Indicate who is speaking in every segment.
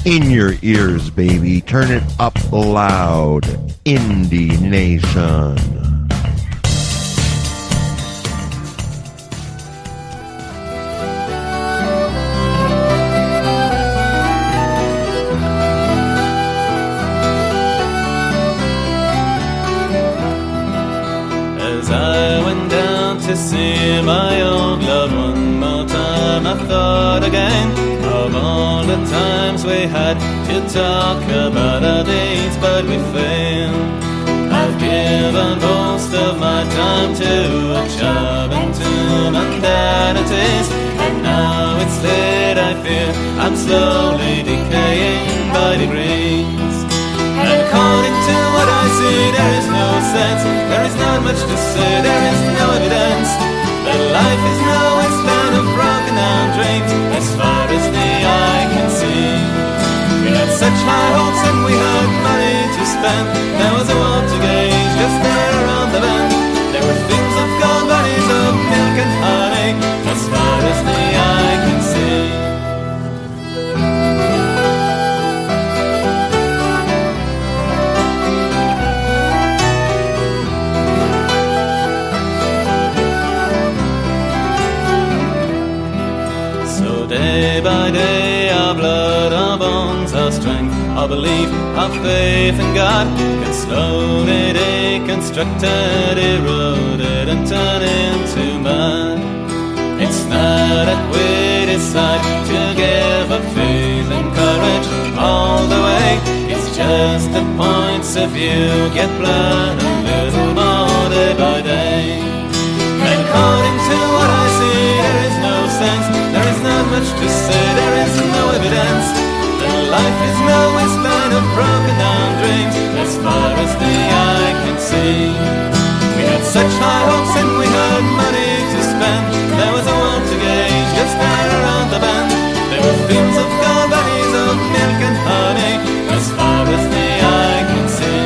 Speaker 1: In your ears, baby. Turn it up loud. Indie Nation.
Speaker 2: As I went down to see my old love one more time, I thought again of all the times we had to talk about our dates, but we failed. I've given most of my time to a job and to mundanities, and now it's late, I fear I'm slowly decaying by degrees. And according to what I see, there is no sense, there is not much to say, there is no evidence that life is no wasteland of broken down dreams, as far as the eye can see. We had such high hopes and we had money to spend. There was a war to gauge just there around the bend. There were things of gold, bodies of milk and honey, as far as the eye can see. Day by day, our blood, our bones, our strength, our belief, our faith in God can slowly deconstructed, eroded, and turn into mud. It's not that we decide to give up faith and courage all the way. It's just the points of view get blurred a little more day by day. And according to what I see, there is no sense, there is not much to say, there is no evidence that life is no wasteland of broken down dreams, as far as the eye can see. We had such high hopes and we had money to spend. There was a war to gauge just there around the bend. There were fields of gold, valleys of milk and honey, as far as the eye can see.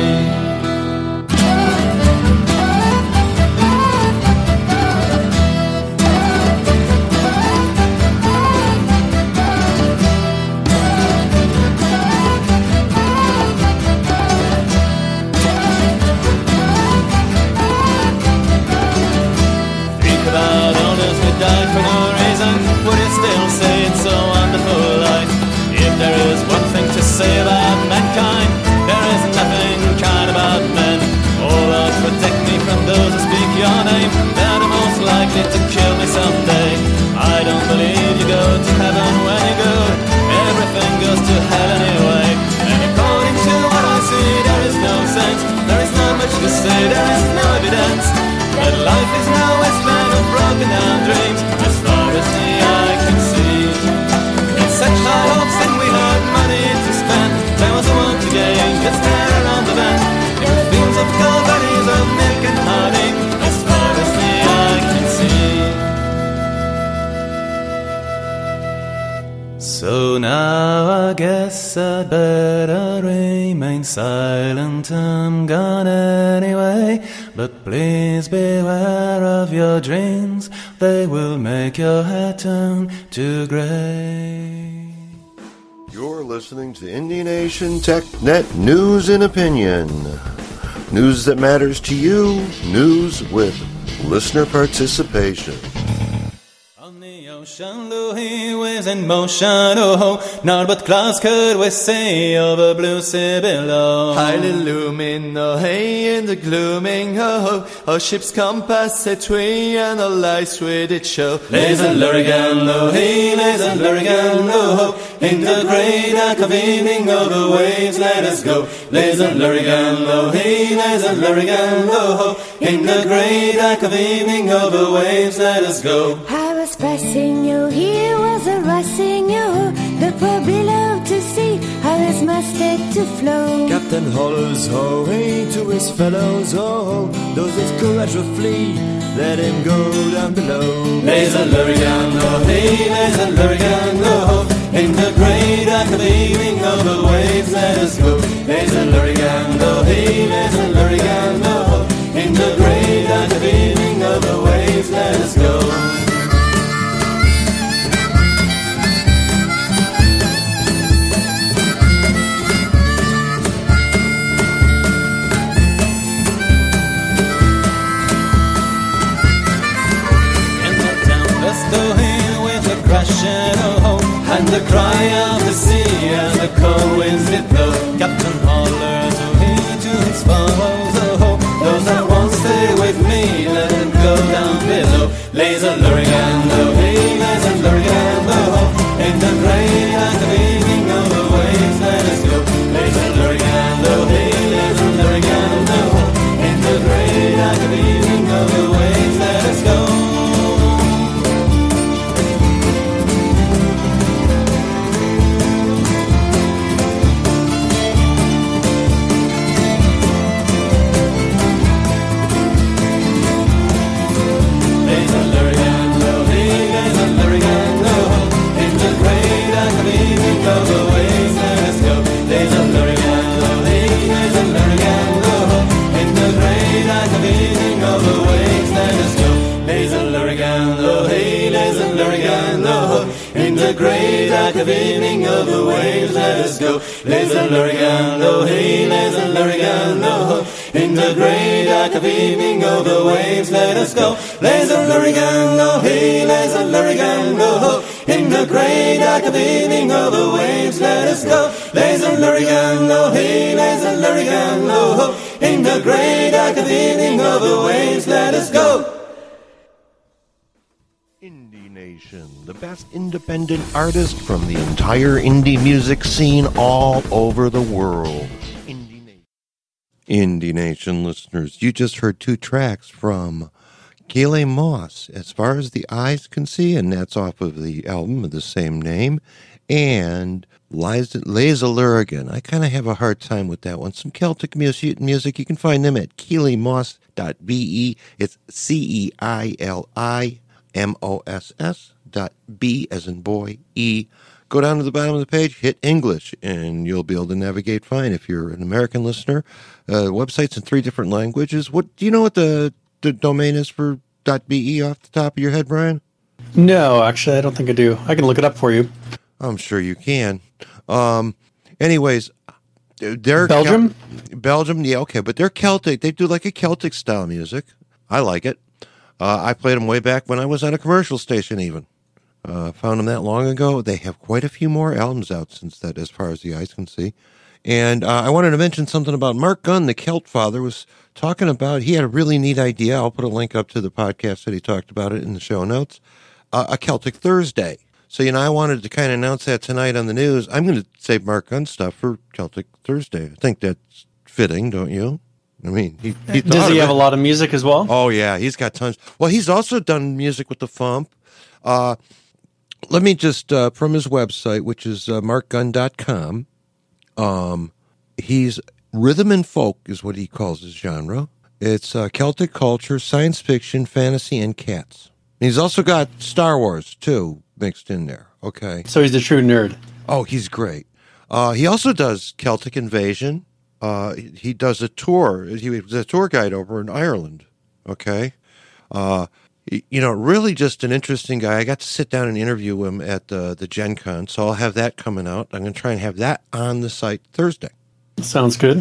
Speaker 2: Died for no reason, would you still say it's so wonderful life? If there is one thing to say about mankind, there is nothing kind about men. Oh Lord, protect me from those who speak your name. They're the most likely to kill me someday. I don't believe you go to heaven when you go. Everything goes to hell anyway. And according to what I see, there is no sense, there is not much to say, there is no evidence that life is no wasteland of broken down dreams, as far as the eye can see. It's such high hopes and we had money to spend. There was a war to gain just there around the bend. There were fields of gold, valleys of milk and honey, as far as the eye can see. So now I guess I'd better remain silent, I'm gone anyway. But please beware of your dreams, they will make your head turn to grey.
Speaker 1: You're listening to Indie Nation TechNet News and Opinion. News that matters to you, news with listener participation.
Speaker 2: Ocean, though he was in motion, oh, none but clouds could we see over blue sea below.
Speaker 3: Highly looming, oh, hey, in the glooming, oh, our ship's compass set we and our lights we did show.
Speaker 2: Lays and Lurigan, oh, hey, lays and Lurigan, oh, in the grey dark of evening over waves let us go. Lays and Lurigan, oh, hey, lays and Lurigan, oh, in the grey dark of evening over waves let us go.
Speaker 4: I was pressing you, he was harassing you, the poor below to see how his masthead to flow.
Speaker 3: Captain Hollows, oh, hey, to his fellows, oh, those with courage will flee, let him go down below.
Speaker 2: Lays and Lurigan, oh, hey, lays and Lurigan, oh, in the grey dark of evening over waves let us go. Lays and Lurigan, oh, hey, lays and Lurigan, oh, in the grey dark of evening over waves let us go. and the cry of the sea as the cold winds did blow. Captain Holler, so he to his foes, oh, those that won't stay with me, let them go down below. Lays a luring and the hey, lays a luring and the ho, in the great act of evening of the waves, let us go. Lays a luring and the hey, lays a luring and the ho, in the great act of evening of the waves, let us go. The great act of evening of the waves, let us go. Lays a luring and oh hey, lays a luring and oh, in the great act of evening of the waves, let us go. Lays a luring and oh hey, lays a luring and oh, in the great act of evening of the waves, let us go. Lays a luring and oh hey, lays a luring and oh, in the great act of evening of the waves, let us go.
Speaker 1: Indie Nation, the best independent artist from the entire indie music scene all over the world. Indie Nation listeners, you just heard 2 tracks from Keely Moss, As Far as the Eyes Can See, and that's off of the album of the same name, and Lays a Lurigan. I kind of have a hard time with that one. Some Celtic music, you can find them at keelymoss.be. It's CEILIMOSS.B as in boy, E. Go down to the bottom of the page, hit English, and you'll be able to navigate fine. If you're an American listener, website's in 3 different languages. What do you know what the domain is for .be off the top of your head, Brian?
Speaker 5: No, actually, I don't think I do. I can look it up for you.
Speaker 1: I'm sure you can. Anyways, they're
Speaker 5: Belgium?
Speaker 1: Belgium, yeah, okay, but they're Celtic. They do like a Celtic style music. I like it. I played them way back when I was on a commercial station even. Found them that long ago. They have quite a few more albums out since that, As Far as the Eyes Can See. And I wanted to mention something about Mark Gunn, the Celt Father, was talking about, he had a really neat idea. I'll put a link up to the podcast that he talked about it in the show notes. A Celtic Thursday. So, I wanted to kind of announce that tonight on the news. I'm going to save Mark Gunn stuff for Celtic Thursday. I think that's fitting, don't you? I mean, he
Speaker 5: does he have a lot of music as well?
Speaker 1: Oh, yeah, he's got tons. Well, he's also done music with the Fump. Let me just, from his website, which is markgunn.com, he's rhythm and folk is what he calls his genre. It's Celtic culture, science fiction, fantasy, and cats. And he's also got Star Wars, too, mixed in there. Okay.
Speaker 5: So he's a true nerd.
Speaker 1: Oh, he's great. He also does Celtic Invasion. He does a tour. He was a tour guide over in Ireland. Okay. Really just an interesting guy. I got to sit down and interview him at the Gen Con, so I'll have that coming out. I'm going to try and have that on the site Thursday.
Speaker 5: Sounds good.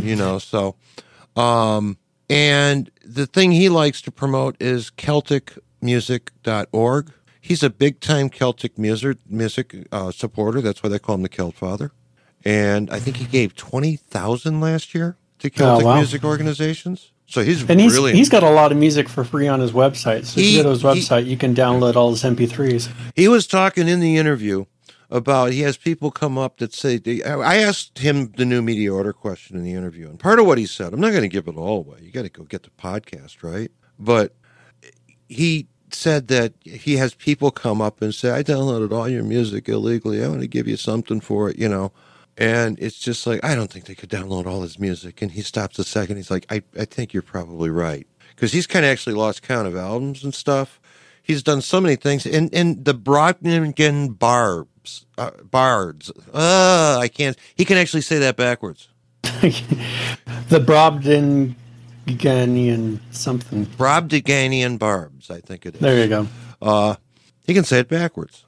Speaker 1: And the thing he likes to promote is CelticMusic.org. He's a big-time Celtic music supporter. That's why they call him the Celt Father. And I think he gave $20,000 last year to Celtic music organizations. So he's
Speaker 5: got a lot of music for free on his website. So if you go to his website, you can download all his MP3s.
Speaker 1: He was talking in the interview about, he has people come up that say, I asked him the new media order question in the interview, and part of what he said, I'm not going to give it all away. You got to go get the podcast, right? But he said that he has people come up and say, I downloaded all your music illegally. I want to give you something for it, And it's just like, I don't think they could download all his music. And he stops a second. He's like, I think you're probably right. Because he's kind of actually lost count of albums and stuff. He's done so many things. And the Brobdingen Bards. I can't. He can actually say that backwards.
Speaker 5: The Brobdingenian something.
Speaker 1: Brobdinganian Barbs, I think it is.
Speaker 5: There you go.
Speaker 1: He can say it backwards.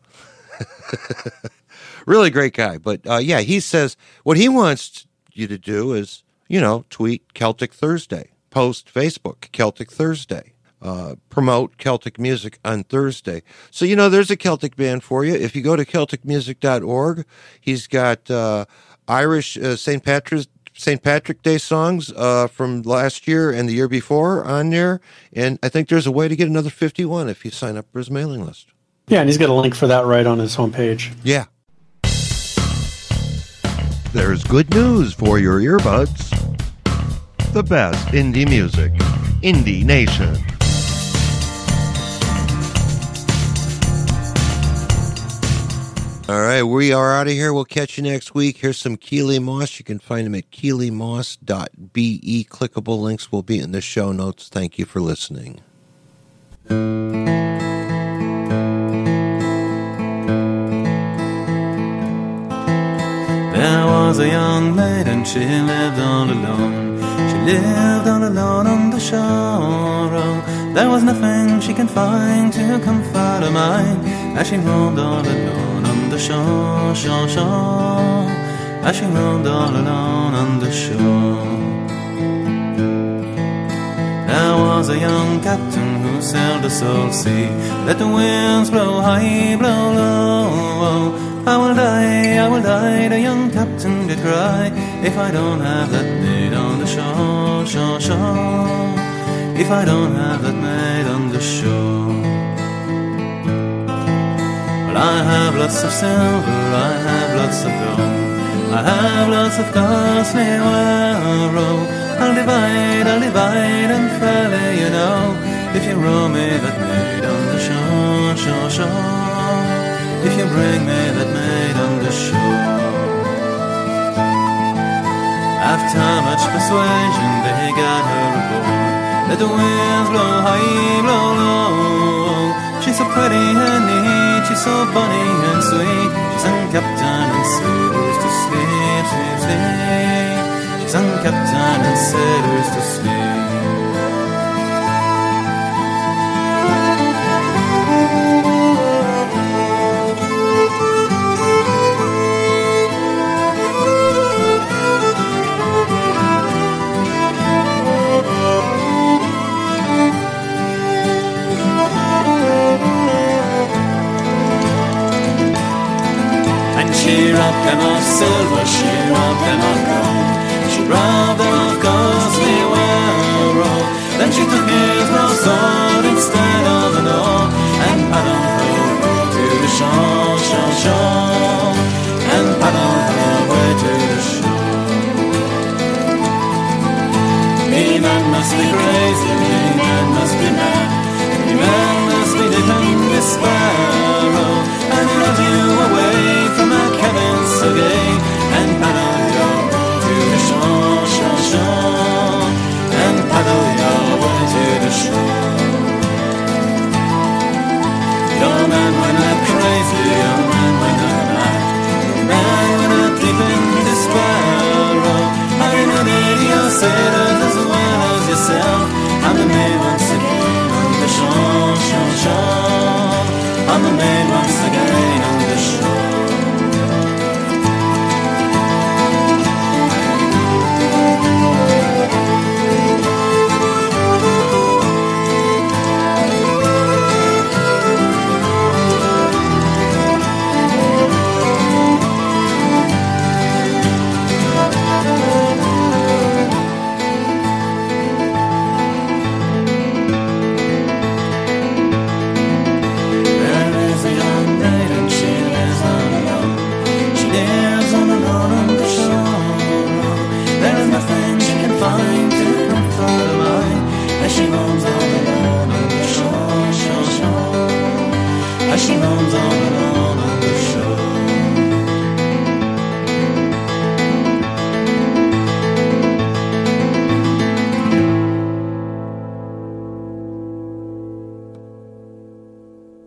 Speaker 1: Really great guy. But, he says what he wants you to do is, tweet Celtic Thursday. Post Facebook, Celtic Thursday. promote Celtic music on Thursday. So, you know, there's a Celtic band for you. If you go to CelticMusic.org, he's got Irish St. Patrick Day songs from last year and the year before on there. And I think there's a way to get another 51 if you sign up for his mailing list.
Speaker 5: Yeah, and he's got a link for that right on his homepage.
Speaker 1: Yeah. There's good news for your earbuds. The best indie music. Indie Nation. All right, we are out of here. We'll catch you next week. Here's some Keely Moss. You can find him at keelymoss.be. Clickable links will be in the show notes. Thank you for listening.
Speaker 2: There was a young maiden, she lived all alone. She lived all alone on the shore. Oh, there was nothing she could find to comfort her mind, as she roamed all alone on the shore, shore, shore. As she roamed all alone on the shore. There was a young captain who sailed the salt sea. Let the winds blow high, blow low. I will die, the young captain did cry, if I don't have that maid on the shore, shore, shore. If I don't have that maid on the shore. Well, I have lots of silver, I have lots of gold, I have lots of costly ware. I'll divide and fairly, you know, if you row me that maid on the shore, shore, shore. If you bring me that maid on the shore. After much persuasion they got her aboard. Let the winds blow high, blow low. She's so pretty and neat, she's so bonny and sweet. She sang captain and sailors to sleep, sleep, sleep. She sang captain and sailors to sleep. She robbed them of silver, she robbed them of gold, she robbed them of costly ware. Then she took his broadsword instead of an oar, and paddled her way to the shore, shore, shore. And paddled her way to the shore. Me man must be brave.